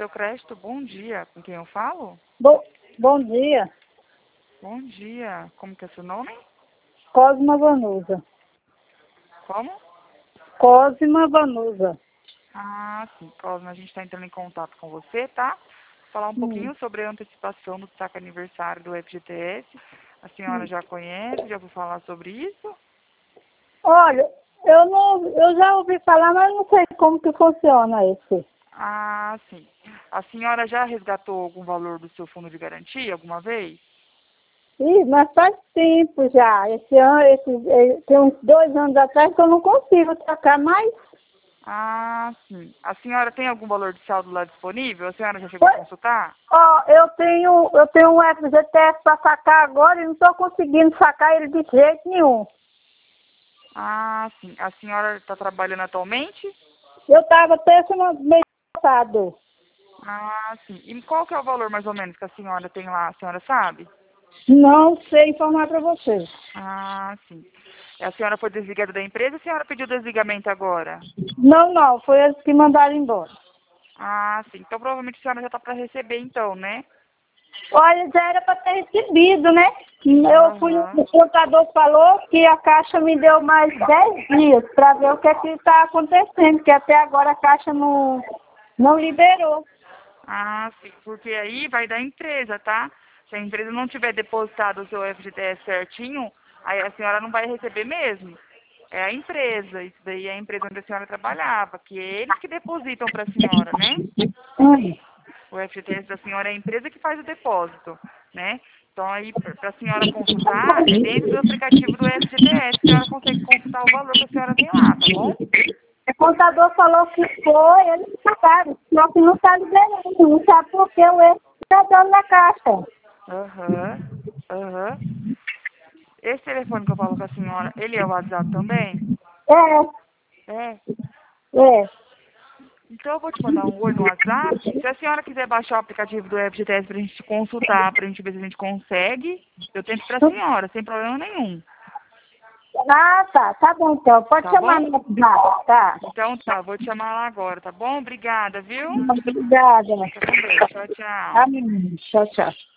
seu crédito, bom dia. Com quem eu falo? Bom dia, Bom dia. Como que é seu nome? Cosma Vanusa. Como? Cosma Vanusa. Ah, sim, Cosma, a gente está entrando em contato com você, tá? Falar um pouquinho sobre a antecipação do saque aniversário do FGTS. A senhora já conhece, já ouviu falar sobre isso? Olha, eu já ouvi falar, mas não sei como que funciona esse. Ah, sim. A senhora já resgatou algum valor do seu fundo de garantia alguma vez? Ih, mas faz tempo já. Esse ano, tem uns 2 anos atrás que eu não consigo sacar mais. Ah, sim. A senhora tem algum valor de saldo lá disponível? A senhora já chegou a consultar? Ó, eu tenho um FGTS para sacar agora e não estou conseguindo sacar ele de jeito nenhum. Ah, sim. A senhora está trabalhando atualmente? Eu estava até semana mês passado. Ah, sim. E qual que é o valor mais ou menos que a senhora tem lá? A senhora sabe? Não sei informar para você. Ah, sim. A senhora foi desligada da empresa e a senhora pediu desligamento agora? Não, foi eles que mandaram embora. Ah, sim. Então provavelmente a senhora já está para receber então, né? Olha, já era para ter recebido, né? Aham. O contador falou que a Caixa me deu mais 10 dias para ver o que está acontecendo, que até agora a Caixa não liberou. Ah, sim. Porque aí vai da empresa, tá? Se a empresa não tiver depositado o seu FGTS certinho, aí a senhora não vai receber mesmo. É a empresa. Isso daí é a empresa onde a senhora trabalhava, que é eles que depositam para a senhora, né? Hum. O FGTS da senhora é a empresa que faz o depósito, né? Então aí, para a senhora consultar, é dentro do aplicativo do FGTS, a senhora consegue consultar o valor que a senhora tem lá, tá bom? O contador falou que foi, eles pagaram, só que não está liberando, não sabe por que o erro está dando na Caixa. Aham, aham. Esse telefone que eu falo com a senhora, ele é o WhatsApp também? É, É. é. Então eu vou te mandar um oi no WhatsApp. Se a senhora quiser baixar o aplicativo do FGTS pra gente consultar, pra gente ver se a gente consegue, eu tento pra senhora, sem problema nenhum. Ah, tá bom então, pode Tá chamar bom? no WhatsApp, tá? Então tá, vou te chamar lá agora, tá bom? Obrigada, viu? Obrigada. Fica com Deus. Tchau, tchau. Amém. Tchau, tchau.